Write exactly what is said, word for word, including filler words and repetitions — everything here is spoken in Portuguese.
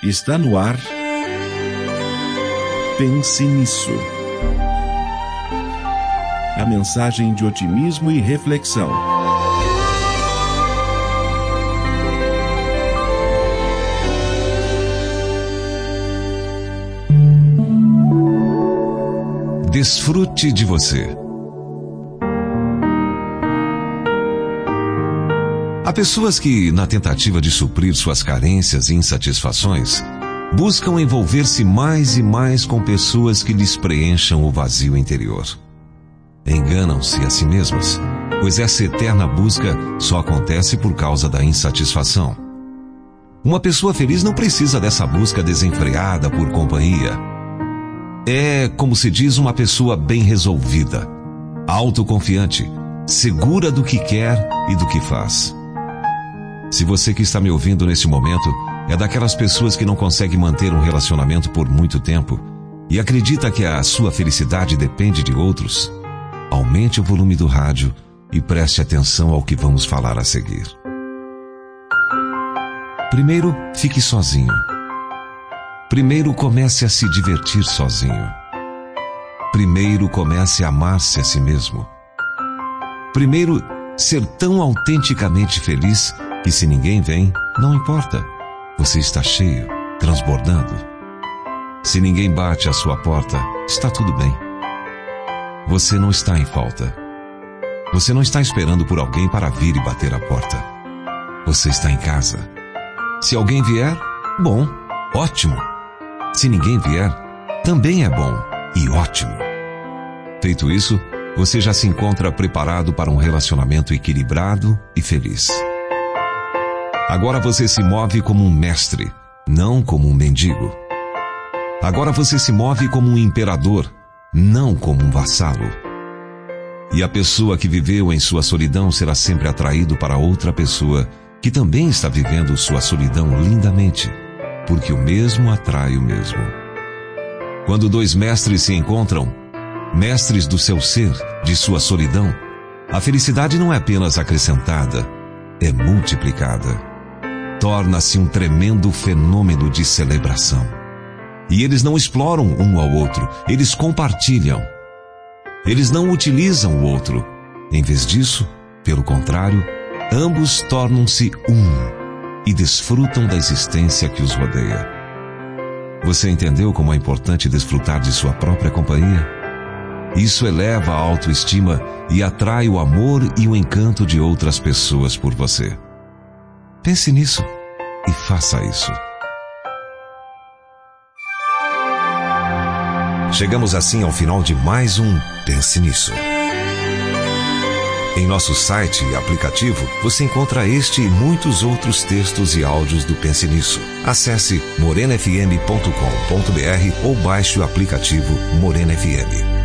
Está no ar. Pense nisso. A mensagem de otimismo e reflexão. Desfrute de você. Há pessoas que, na tentativa de suprir suas carências e insatisfações, buscam envolver-se mais e mais com pessoas que lhes preencham o vazio interior. Enganam-se a si mesmas, pois essa eterna busca só acontece por causa da insatisfação. Uma pessoa feliz não precisa dessa busca desenfreada por companhia. É, como se diz, uma pessoa bem resolvida, autoconfiante, segura do que quer e do que faz. Se você que está me ouvindo neste momento é daquelas pessoas que não consegue manter um relacionamento por muito tempo e acredita que a sua felicidade depende de outros, aumente o volume do rádio e preste atenção ao que vamos falar a seguir. Primeiro, fique sozinho. Primeiro, comece a se divertir sozinho. Primeiro, comece a amar-se a si mesmo. Primeiro, ser tão autenticamente feliz que se ninguém vem, não importa. Você está cheio, transbordando. Se ninguém bate à sua porta, está tudo bem. Você não está em falta. Você não está esperando por alguém para vir e bater a porta. Você está em casa. Se alguém vier, bom, ótimo. Se ninguém vier, também é bom e ótimo. Feito isso, você já se encontra preparado para um relacionamento equilibrado e feliz. Agora você se move como um mestre, não como um mendigo. Agora você se move como um imperador, não como um vassalo. E a pessoa que viveu em sua solidão será sempre atraído para outra pessoa que também está vivendo sua solidão lindamente, porque o mesmo atrai o mesmo. Quando dois mestres se encontram, mestres do seu ser, de sua solidão, a felicidade não é apenas acrescentada, é multiplicada. Torna-se um tremendo fenômeno de celebração. E eles não exploram um ao outro, eles compartilham. Eles não utilizam o outro. Em vez disso, pelo contrário, ambos tornam-se um e desfrutam da existência que os rodeia. Você entendeu como é importante desfrutar de sua própria companhia? Isso eleva a autoestima e atrai o amor e o encanto de outras pessoas por você. Pense nisso e faça isso. Chegamos assim ao final de mais um Pense Nisso. Em nosso site e aplicativo, você encontra este e muitos outros textos e áudios do Pense Nisso. Acesse morena f m ponto com ponto b r ou baixe o aplicativo Morena F M.